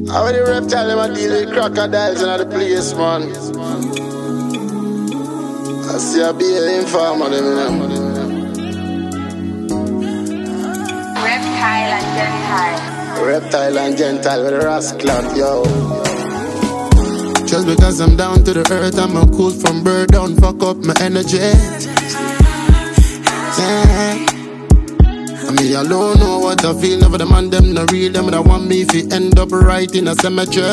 How the reptile them a deal with crocodiles in the place, man? I see a be an informer them, you know. Reptile and Gentile. Reptile and Gentile with a rascal, yo. Just because I'm down to the earth, I'm a cool from birth, don't fuck up my energy. Yeah. I mean, I don't know what I feel, never the man them not real, them that want me if you end up right in a cemetery.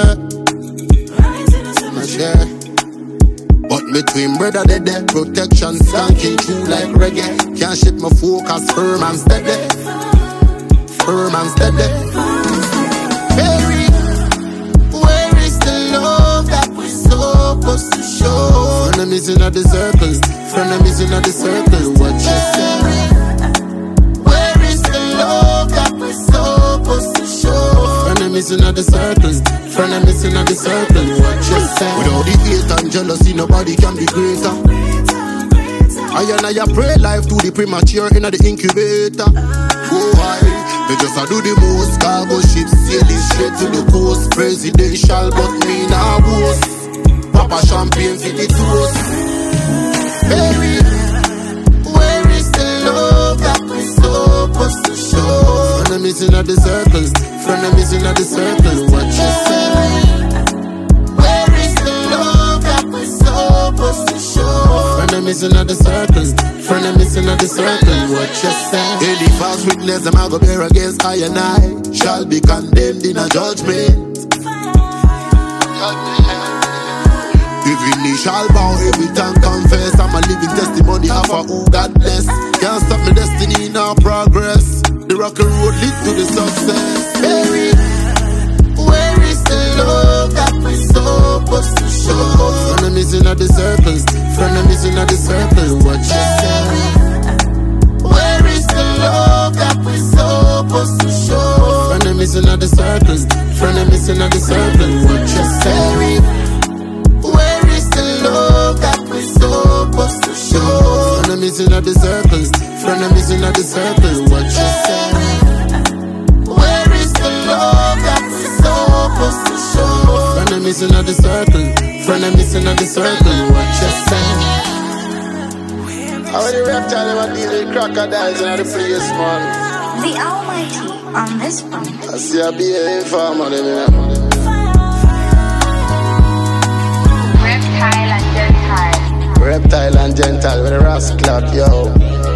Yeah. But between brother dead, protection skanking through like reggae. Can't ship my focus, firm and steady. Firm and steady. Baby, where is the love that we're supposed to show? Frenemies in the circle, frenemies in the circle, what you say? Where is the love that we're supposed to show? Frenemies in the circle, frenemies in the circle, what you say? Without the hate and jealousy, nobody can be greater. I pray life to the premature in the incubator. Oh, they just do the most cargo ships sailing straight to the coast. Presidential, but me now boast. Papa champagne for the toast. Baby, where is the love that we're supposed to show? Frenemies in the circles, frenemies in the circles, what you say? Where is the love that we're supposed to show? Frenemies in the circles, frenemies in the circles, what you say? Any false witness, them I go bear against I and I shall be condemned in a judgment. Every knee shall bow, every tongue confess. I'm a living testimony of a who God bless. Can't stop my destiny in our progress. The rocky road lead to the success. Baby, where is the love that we're supposed to show? Frenemies in the circles, frenemies in the circles, what you say? Where is the love that we're supposed to show? Frenemies in the circles, frenemies in the circles, what you say? Where is the love that we're supposed to show? Frenemies in the circles, frenemies in the circles, what you say? Where is the love that we're supposed to show? Frenemies in the circle, frenemies in the circle, what you say? How the reptile them a deal with crocodiles in the place, man? The Almighty on this one. I see a be an informer them, you know. Reptile and Gentile. Reptile and Gentile with a rascal, yo.